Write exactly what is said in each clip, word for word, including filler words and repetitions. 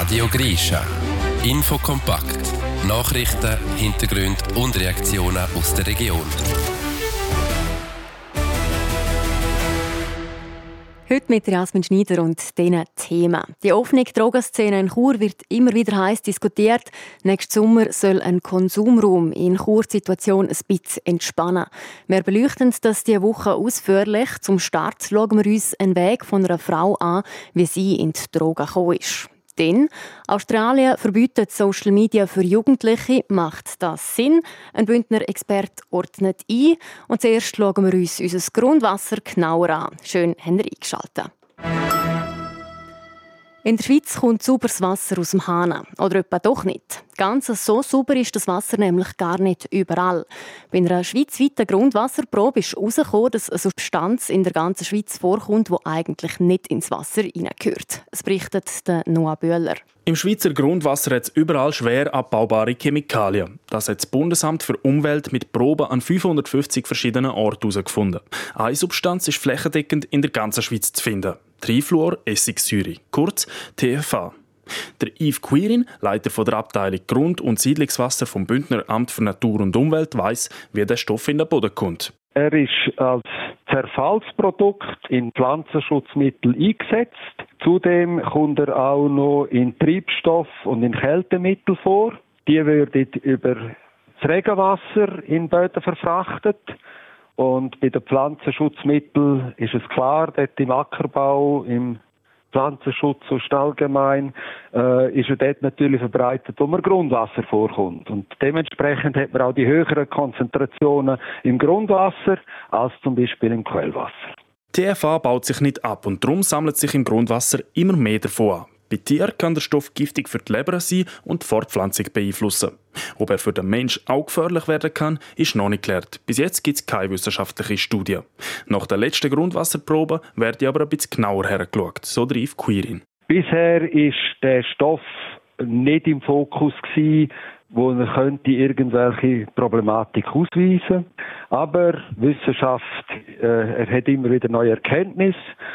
Radio Grischa. Infokompakt. Nachrichten, Hintergründe und Reaktionen aus der Region. Heute mit Jasmin Schneider und diesen Themen. Die offene Drogenszene in Chur wird immer wieder heiß diskutiert. Nächsten Sommer soll ein Konsumraum in Chur die Situation ein bisschen entspannen. Wir beleuchten das diese Woche ausführlich. Zum Start schauen wir uns einen Weg von einer Frau an, wie sie in die Drogen gekommen ist. Denn Australien verbietet Social Media für Jugendliche. Macht das Sinn? Ein Bündner Experte ordnet ein. Und zuerst schauen wir uns unser Grundwasser genauer an. Schön, habt ihr eingeschaltet. In der Schweiz kommt sauberes Wasser aus dem Hahn. Oder etwa doch nicht. Ganz so sauber ist das Wasser nämlich gar nicht überall. Bei einer schweizweiten Grundwasserprobe ist herausgekommen, dass eine Substanz in der ganzen Schweiz vorkommt, die eigentlich nicht ins Wasser hineingehört. Das berichtet Noah Bühler. Im Schweizer Grundwasser hat es überall schwer abbaubare Chemikalien. Das hat das Bundesamt für Umwelt mit Proben an fünfhundertfünfzig verschiedenen Orten herausgefunden. Eine Substanz ist flächendeckend in der ganzen Schweiz zu finden. Trifluoressigsäure, kurz T F A. Der Yves Quirin, Leiter der Abteilung Grund- und Siedlungswasser vom Bündner Amt für Natur und Umwelt, weiss, wie der Stoff in den Boden kommt. Er ist als Zerfallsprodukt in Pflanzenschutzmittel eingesetzt. Zudem kommt er auch noch in Treibstoff und in Kältemittel vor. Die werden über das Regenwasser in Böden verfrachtet. Und bei den Pflanzenschutzmitteln ist es klar, dort im Ackerbau, im Pflanzenschutz und allgemein, äh, ist er dort natürlich verbreitet, wo man Grundwasser vorkommt. Und dementsprechend hat man auch die höheren Konzentrationen im Grundwasser als zum Beispiel im Quellwasser. T F A baut sich nicht ab und darum sammelt sich im Grundwasser immer mehr davon an. Bei Tieren kann der Stoff giftig für die Leber sein und die Fortpflanzung beeinflussen. Ob er für den Menschen auch gefährlich werden kann, ist noch nicht geklärt. Bis jetzt gibt es keine wissenschaftliche Studie. Nach der letzten Grundwasserprobe wird aber ein bisschen genauer hergeschaut, so der Yves Quirin. Bisher war der Stoff nicht im Fokus gewesen, wo er könnte irgendwelche Problematik ausweisen. Aber Wissenschaft, äh, er hat immer wieder neue Erkenntnisse.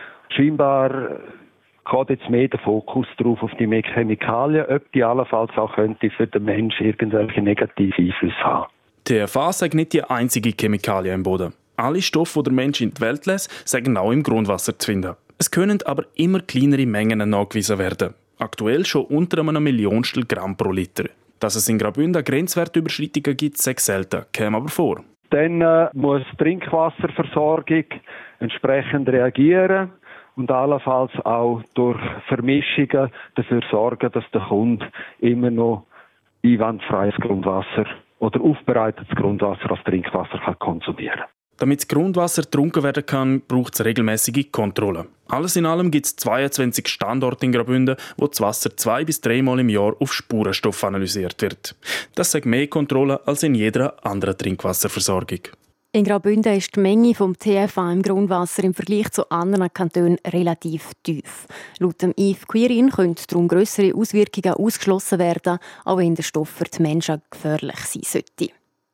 Scheinbar geht jetzt mehr der Fokus darauf auf die Chemikalien, ob die allenfalls auch könnte für den Menschen irgendwelche negative Einflüsse haben. T F A sei nicht die einzige Chemikalie im Boden. Alle Stoffe, die der Mensch in die Welt lässt, seien auch im Grundwasser zu finden. Es können aber immer kleinere Mengen nachgewiesen werden. Aktuell schon unter einem Millionstel Gramm pro Liter. Dass es in Graubünden Grenzwertüberschreitungen gibt, sei selten, käme aber vor. Dann äh, muss die Trinkwasserversorgung entsprechend reagieren und allenfalls auch durch Vermischungen dafür sorgen, dass der Kunde immer noch einwandfreies Grundwasser oder aufbereitetes Grundwasser als Trinkwasser kann konsumieren kann. Damit das Grundwasser getrunken werden kann, braucht es regelmäßige Kontrollen. Alles in allem gibt es zweiundzwanzig Standorte in Graubünden, wo das Wasser zwei- bis dreimal im Jahr auf Spurenstoff analysiert wird. Das sagt mehr Kontrollen als in jeder anderen Trinkwasserversorgung. In Graubünden ist die Menge vom T F A im Grundwasser im Vergleich zu anderen Kantonen relativ tief. Laut dem Yves Quirin können darum grössere Auswirkungen ausgeschlossen werden, auch wenn der Stoff für die Menschen gefährlich sein sollte.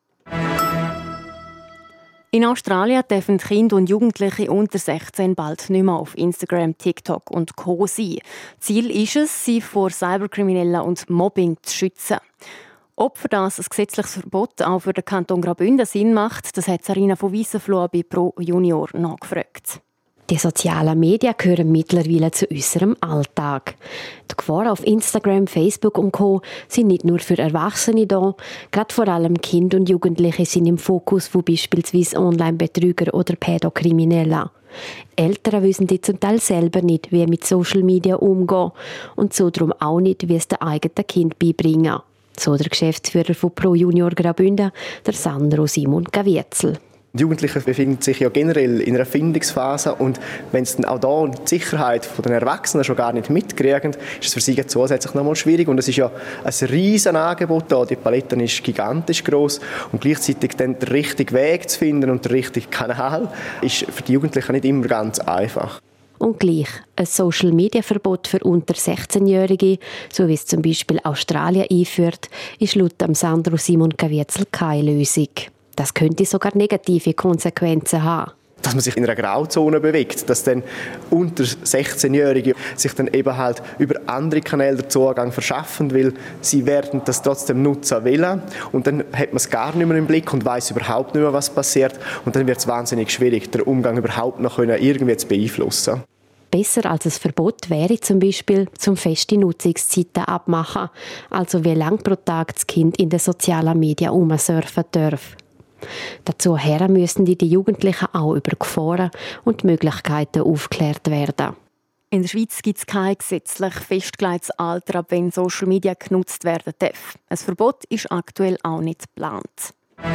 In Australien dürfen Kinder und Jugendliche unter sechzehn bald nicht mehr auf Instagram, TikTok und Co. sein. Ziel ist es, sie vor Cyberkriminellen und Mobbing zu schützen. Ob für das ein gesetzliches Verbot auch für den Kanton Graubünden Sinn macht, das hat Sarina von Weissenfloh bei Pro Junior nachgefragt. Die sozialen Medien gehören mittlerweile zu unserem Alltag. Die Gefahren auf Instagram, Facebook und Co. sind nicht nur für Erwachsene da. Gerade vor allem Kinder und Jugendliche sind im Fokus von beispielsweise Online-Betrüger oder Pädokriminellen. Eltern wissen die zum Teil selber nicht, wie mit Social Media umgehen und so darum auch nicht, wie es den eigenen Kind beibringen. So der Geschäftsführer von Pro Junior Graubünden, der Sandro Simon Gavietzel. Die Jugendlichen befinden sich ja generell in einer Findungsphase und wenn sie dann auch da die Sicherheit der Erwachsenen schon gar nicht mitkriegen, ist es für sie zusätzlich noch mal schwierig. Und es ist ja ein riesen Angebot da, die Palette ist gigantisch gross und gleichzeitig dann den richtigen Weg zu finden und den richtigen Kanal ist für die Jugendlichen nicht immer ganz einfach. Und gleich ein Social-Media-Verbot für unter sechzehnjährige, so wie es zum Beispiel Australien einführt, ist laut Sandro Simon Gavietzel keine Lösung. Das könnte sogar negative Konsequenzen haben. dass man sich in einer Grauzone bewegt, dass dann unter sechzehnjährige sich dann eben halt über andere Kanäle den Zugang verschaffen, weil sie werden das trotzdem nutzen wollen und dann hat man es gar nicht mehr im Blick und weiß überhaupt nicht mehr, was passiert und dann wird es wahnsinnig schwierig, den Umgang überhaupt noch irgendwie zu beeinflussen. Besser als ein Verbot wäre zum Beispiel zum feste Nutzungszeiten abmachen, also wie lange pro Tag das Kind in den sozialen Medien umsurfen darf. Dazu müssen die Jugendlichen auch über Gefahren und Möglichkeiten aufgeklärt werden. In der Schweiz gibt es kein gesetzlich festgelegtes Alter, ab wenn Social Media genutzt werden darf. Ein Verbot ist aktuell auch nicht geplant.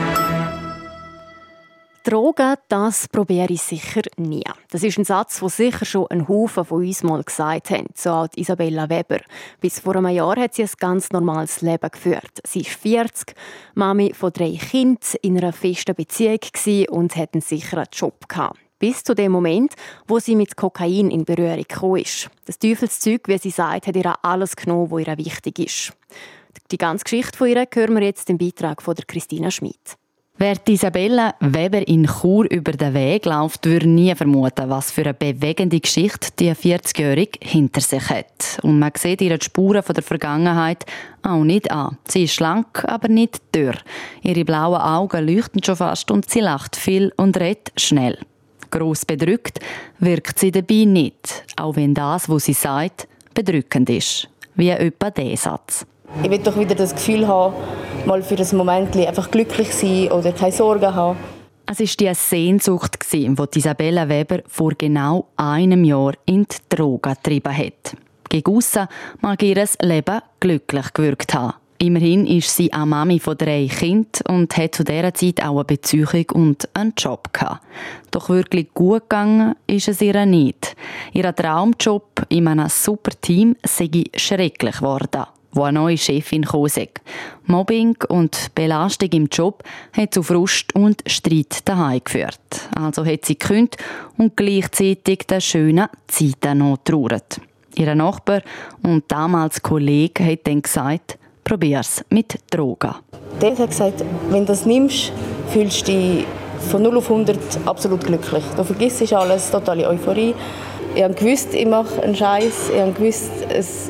Drogen, das probiere ich sicher nie. Das ist ein Satz, den sicher schon ein Haufen von uns mal gesagt haben, so auch Isabella Weber. Bis vor einem Jahr hat sie ein ganz normales Leben geführt. Sie ist vierzig, Mami von drei Kindern, in einer festen Beziehung und hat einen sicheren Job gehabt. Bis zu dem Moment, wo sie mit Kokain in Berührung gekommen ist. Das Teufelszeug, wie sie sagt, hat ihr alles genommen, was ihr wichtig ist. Die ganze Geschichte von ihr hören wir jetzt im Beitrag von der Christina Schmid. Wer Isabella Weber in Chur über den Weg läuft, würde nie vermuten, was für eine bewegende Geschichte die vierzigjährige hinter sich hat. Und man sieht ihre Spuren von der Vergangenheit auch nicht an. Sie ist schlank, aber nicht dürr. Ihre blauen Augen leuchten schon fast und sie lacht viel und redet schnell. Gross bedrückt wirkt sie dabei nicht, auch wenn das, was sie sagt, bedrückend ist. Wie etwa dieser Satz. Ich will doch wieder das Gefühl haben, mal für ein Moment einfach glücklich sein oder keine Sorgen haben. Es war die Sehnsucht, die Isabella Weber vor genau einem Jahr in die Drogen getrieben hat. Gegen aussen mag ihr Leben glücklich gewirkt haben. Immerhin ist sie eine Mami von drei Kindern und hat zu dieser Zeit auch eine Beziehung und einen Job gehabt. Doch wirklich gut gegangen ist es ihr nicht. Ihr Traumjob in einem super Team sei schrecklich geworden, wo eine neue Chefin kam. Mobbing und Belastung im Job hat zu Frust und Streit daheim geführt. Also hat sie gekündigt und gleichzeitig den schönen Zeiten noch getrauert. Ihr Nachbar und damals Kollege hat dann gesagt, probier's mit Drogen. Der hat gesagt, wenn du das nimmst, fühlst du dich von null auf hundert absolut glücklich. Du vergisst alles, totale Euphorie. Ich habe gewusst, ich mache einen Scheiß. Ich habe gewusst, es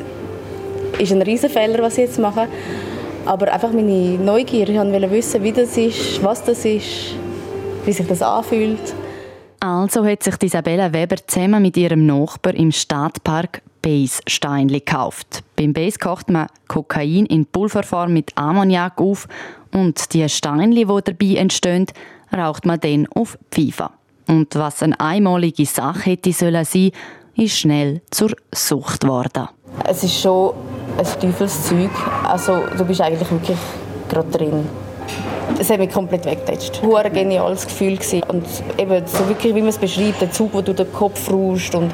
ist ein Riesenfehler, was ich jetzt mache. Aber einfach meine Neugier. Ich wollte wissen, wie das ist, was das ist, wie sich das anfühlt. Also hat sich Isabella Weber zusammen mit ihrem Nachbar im Stadtpark Base-Steinli gekauft. Beim Base kocht man Kokain in Pulverform mit Ammoniak auf und die Steinli, die dabei entstehen, raucht man dann auf Pfeife. Und was eine einmalige Sache hätte sollen sein, ist schnell zur Sucht geworden. Es ist schon ein Teufelszeug. Also, du bist eigentlich wirklich gerade drin. Es hat mich komplett weggetatscht. Es war ein geniales Gefühl. Und eben so wirklich, wie man es beschreibt, der Zug, der durch den Kopf rauscht. Und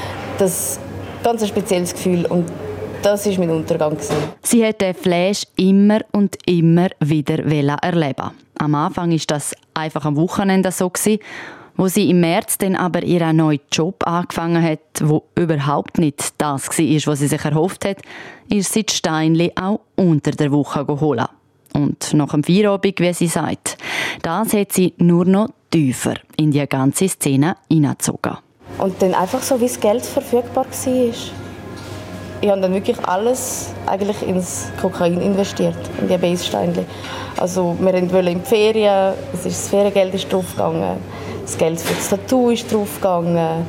das ganz ein spezielles Gefühl. Und das war mein Untergang. Sie wollte den Flash immer und immer wieder erleben. Am Anfang war das einfach am Wochenende so, wo sie im März dann aber ihren neuen Job angefangen hat, wo überhaupt nicht das war, was sie sich erhofft hat, ist sie die Steinli auch unter der Woche geholt. Und nach dem Feierabend, wie sie sagt, das hat sie nur noch tiefer in die ganze Szene hineingezogen. Und dann einfach so, wie das Geld verfügbar war. Ich habe dann wirklich alles eigentlich ins Kokain investiert, in die Base-Steinli. Also wir wollten in die Ferien, das Feriengeld ist draufgegangen, das Geld für das Tattoo ist draufgegangen.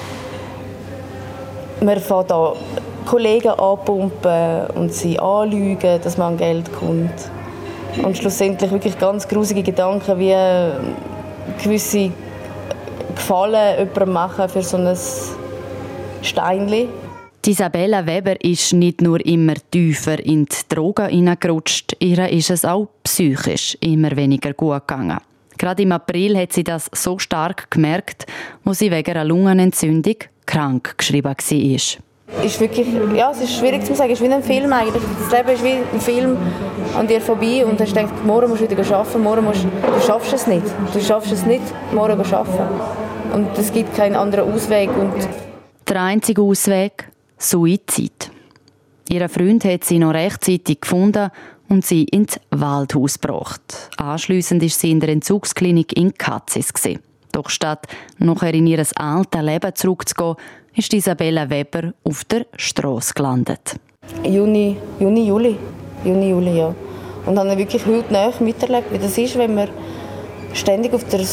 Wir fangen da Kollegen anpumpen und sie anlügen, dass man an Geld kommt. Und schlussendlich wirklich ganz grusige Gedanken, wie gewisse Gefallen jemandem machen für so ein Steinli. Isabella Weber ist nicht nur immer tiefer in die Drogen hineingerutscht, ihr ist es auch psychisch immer weniger gut gegangen. Gerade im April hat sie das so stark gemerkt, wo sie wegen einer Lungenentzündung krank geschrieben war. Ist wirklich, ja, es ist schwierig zu sagen, es ist wie ein Film eigentlich. Das Leben ist wie ein Film an dir vorbei und du denkst, morgen musst du wieder arbeiten, morgen musst du schaffst es nicht. Du schaffst es nicht, morgen zu arbeiten. Und es gibt keinen anderen Ausweg. Und der einzige Ausweg? Suizid. Ihr Freund hat sie noch rechtzeitig gefunden und sie ins Waldhaus gebracht. Anschliessend war sie in der Entzugsklinik in Katzis. Doch statt nachher in ihr altes Leben zurückzugehen, ist Isabella Weber auf der Strasse gelandet. Juni, Juni, Juli. Juni, Juli, ja. Und habe wirklich hautnah miterlebt, wie das ist, wenn man ständig auf der,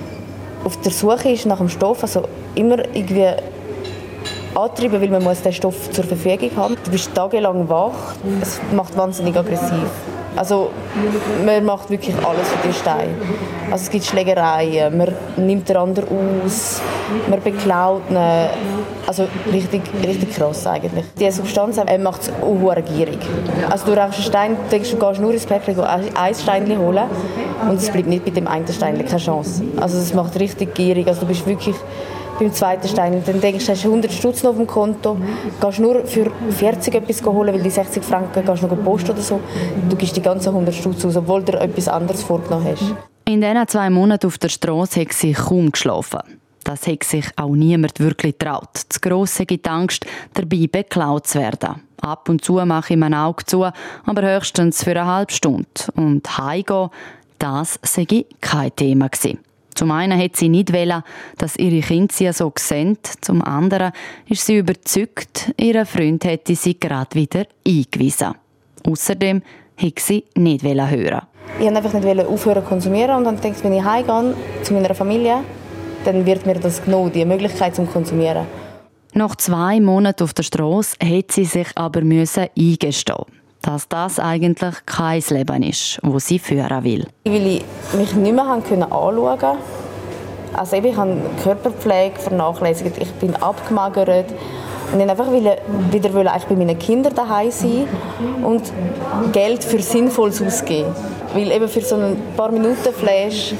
auf der Suche ist nach dem Stoff. Also immer irgendwie antrieben, weil man muss den Stoff zur Verfügung haben. Du bist tagelang wach. Es macht wahnsinnig aggressiv. Also man macht wirklich alles für den Stein. Also es gibt Schlägereien, man nimmt den anderen aus, man beklaut ihn. Also richtig, richtig krass eigentlich. Diese Substanz äh, macht es auch gierig. Also du rauchst einen Stein, denkst, du gehst nur ins Päckchen ein Steinchen holen und es bleibt nicht bei dem einen Steinchen, keine Chance. Also es macht richtig gierig. Also du bist wirklich beim zweiten Stein. Dann denkst du, hast du hundert Stutz noch auf dem Konto, gehst nur für vierzig etwas holen, weil die sechzig Franken gehst noch posten oder so. Du gibst die ganzen hundert Stutz aus, obwohl du etwas anderes vorgenommen hast. In diesen zwei Monaten auf der Strasse hat sie kaum geschlafen. Das hat sich auch niemand wirklich getraut. Zu gross sei die Angst, dabei beklaut zu werden. Ab und zu mache ich mein Auge zu, aber höchstens für eine halbe Stunde. Und heimgehen, das sei kein Thema gewesen. Zum einen hat sie nicht wollen, dass ihre Kinder sie so sehen. Zum anderen ist sie überzeugt, ihr Freund hätte sie gerade wieder eingewiesen. Außerdem wollte sie nicht hören. Ich wollte einfach nicht aufhören zu konsumieren und dann denke ich, wenn ich heimgehe zu meiner Familie, dann wird mir das genommen, die Möglichkeit zum Konsumieren. Nach zwei Monaten auf der Strasse hätte sie sich aber müssen eingestehen, dass das eigentlich kein Leben ist, das sie führen will. Weil ich mich nicht mehr anschauen konnte. Also ich habe Körperpflege vernachlässigt, ich bin abgemagert. Und ich wollte einfach wieder eigentlich bei meinen Kindern daheim sein und Geld für Sinnvolles ausgeben. Weil eben für so ein paar Minuten Flash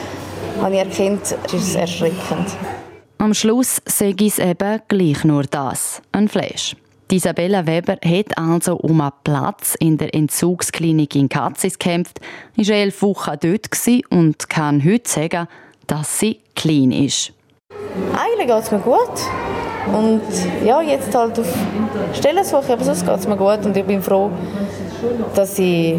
habe ich erkannt, es ist erschreckend. Am Schluss sei es eben gleich nur das, ein Flash. Isabella Weber hat also um einen Platz in der Entzugsklinik in Katzis gekämpft, war elf Wochen dort und kann heute sagen, dass sie clean ist. Eigentlich geht es mir gut. Und ja, jetzt halt auf Stellensuche, aber sonst geht es mir gut und ich bin froh, dass ich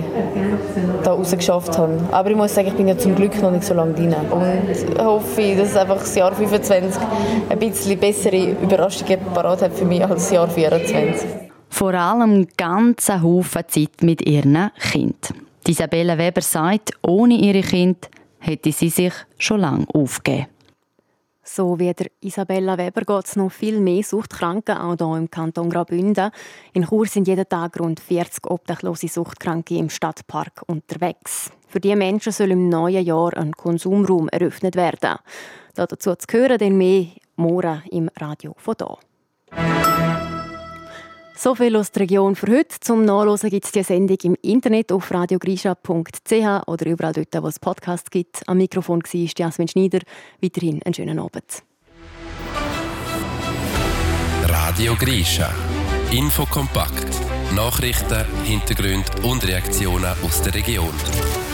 da raus geschafft habe. Aber ich muss sagen, ich bin ja zum Glück noch nicht so lange drin und hoffe, dass einfach das Jahr fünfundzwanzig ein bisschen bessere Überraschungen parat hat für mich als das Jahr vierundzwanzig. Vor allem ganz einen Haufen Zeit mit ihren Kindern. Isabella Weber sagt, ohne ihre Kinder hätte sie sich schon lange aufgegeben. So wie der Isabella Weber geht es noch viel mehr Suchtkranken, auch hier im Kanton Graubünden. In Chur sind jeden Tag rund vierzig obdachlose Suchtkranke im Stadtpark unterwegs. Für diese Menschen soll im neuen Jahr ein Konsumraum eröffnet werden. Dazu zu hören, dann mehr morgen im Radio von hier. So viel aus der Region für heute. Zum Nachhören gibt es die Sendung im Internet auf radiogrisha punkt c h oder überall dort, wo es Podcasts gibt. Am Mikrofon war Jasmin Schneider. Weiterhin einen schönen Abend. Radio Grisha. Infokompakt. Nachrichten, Hintergründe und Reaktionen aus der Region.